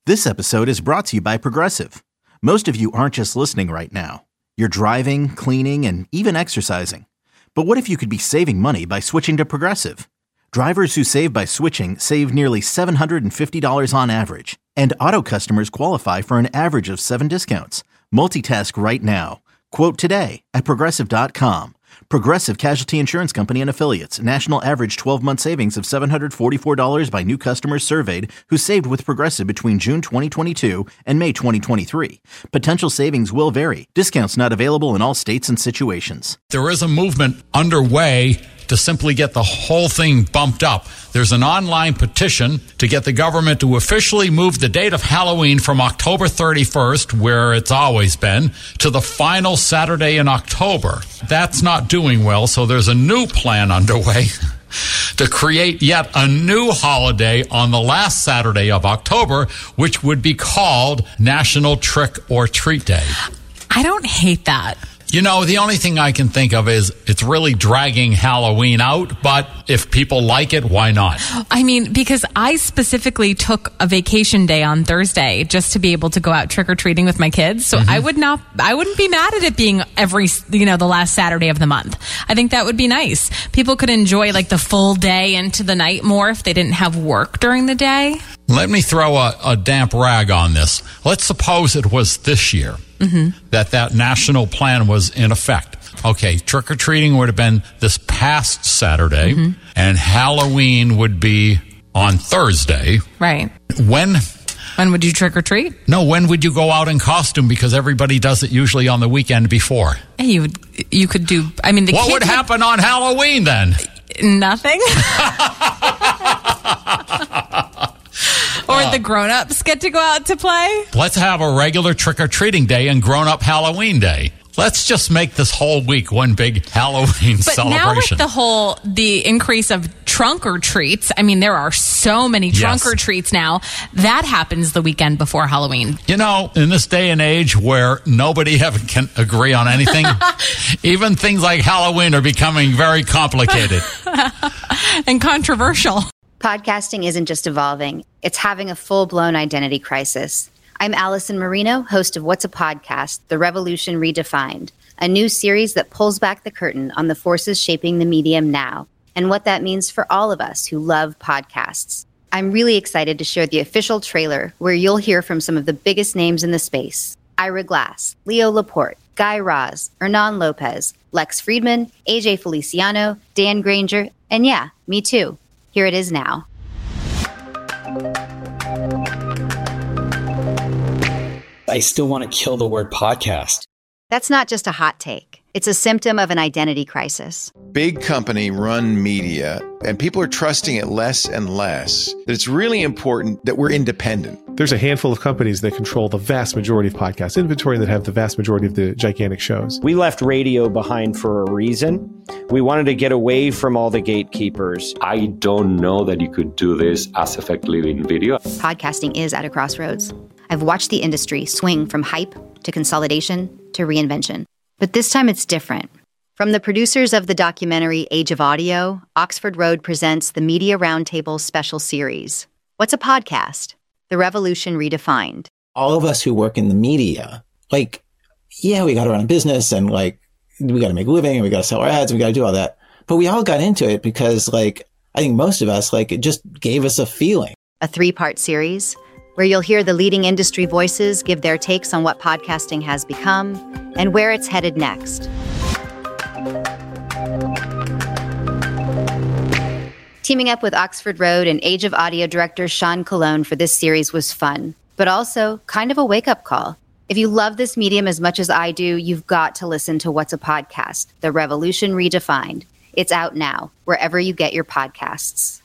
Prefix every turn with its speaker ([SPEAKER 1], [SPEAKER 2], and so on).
[SPEAKER 1] This episode is brought to you by Progressive. Most of you aren't just listening right now. You're driving, cleaning, and even exercising. But what if you could be saving money by switching to Progressive? Drivers who save by switching save nearly $750 on average. And auto customers qualify for an average of 7 discounts. Multitask right now. Quote today at Progressive.com. Progressive Casualty Insurance Company and Affiliates. National average 12-month savings of $744 by new customers surveyed who saved with Progressive between June 2022 and May 2023. Potential savings will vary. Discounts not available in all states and situations.
[SPEAKER 2] There is a movement underway to simply get the whole thing bumped up. There's an online petition to get the government to officially move the date of Halloween from October 31st, where it's always been, to the final Saturday in October. That's not doing well, so there's a new plan underway to create yet a new holiday on the last Saturday of October, which would be called National Trick or Treat Day.
[SPEAKER 3] I don't hate that.
[SPEAKER 2] You know, the only thing I can think of is it's really dragging Halloween out, but if people like it, why not?
[SPEAKER 3] I mean, because I specifically took a vacation day on Thursday just to be able to go out trick-or-treating with my kids. So I wouldn't be mad at it being the last Saturday of the month. I think that would be nice. People could enjoy like the full day into the night more if they didn't have work during the day.
[SPEAKER 2] Let me throw a damp rag on this. Let's suppose it was this year that national plan was in effect. Okay, trick-or-treating would have been this past Saturday, and Halloween would be on Thursday.
[SPEAKER 3] Right.
[SPEAKER 2] When
[SPEAKER 3] would you trick-or-treat?
[SPEAKER 2] No, when would you go out in costume? Because everybody does it usually on the weekend before.
[SPEAKER 3] You could do, I mean,
[SPEAKER 2] what would happen on Halloween then?
[SPEAKER 3] Nothing. Or the grown-ups get to go out to play?
[SPEAKER 2] Let's have a regular trick-or-treating day and grown-up Halloween day. Let's just make this whole week one big Halloween celebration.
[SPEAKER 3] But now with the increase of trunk-or-treats, I mean, there are so many trunk-or-treats now. That happens the weekend before Halloween.
[SPEAKER 2] You know, in this day and age where nobody can agree on anything, even things like Halloween are becoming very complicated.
[SPEAKER 3] And controversial.
[SPEAKER 4] Podcasting isn't just evolving, it's having a full-blown identity crisis. I'm Allison Marino, host of What's a Podcast? The Revolution Redefined, a new series that pulls back the curtain on the forces shaping the medium now and what that means for all of us who love podcasts. I'm really excited to share the official trailer where you'll hear from some of the biggest names in the space. Ira Glass, Leo Laporte, Guy Raz, Hernan Lopez, Lex Friedman, AJ Feliciano, Dan Granger, and yeah, me too. Here it is now.
[SPEAKER 5] I still want to kill the word podcast.
[SPEAKER 4] That's not just a hot take. It's a symptom of an identity crisis.
[SPEAKER 6] Big company run media, and people are trusting it less and less. That it's really important that we're independent.
[SPEAKER 7] There's a handful of companies that control the vast majority of podcast inventory that have the vast majority of the gigantic shows.
[SPEAKER 8] We left radio behind for a reason. We wanted to get away from all the gatekeepers.
[SPEAKER 9] I don't know that you could do this as effectively in video.
[SPEAKER 4] Podcasting is at a crossroads. I've watched the industry swing from hype to consolidation to reinvention. But this time it's different. From the producers of the documentary Age of Audio, Oxford Road presents the Media Roundtable special series. What's a podcast? The Revolution Redefined.
[SPEAKER 10] All of us who work in the media, we got to run a business and we got to make a living and we got to sell our ads and we got to do all that. But we all got into it because I think most of us, it just gave us a feeling.
[SPEAKER 4] A 3-part series where you'll hear the leading industry voices give their takes on what podcasting has become and where it's headed next. Teaming up with Oxford Road and Age of Audio director Sean Colon for this series was fun, but also kind of a wake-up call. If you love this medium as much as I do, you've got to listen to What's a Podcast? The Revolution Redefined. It's out now, wherever you get your podcasts.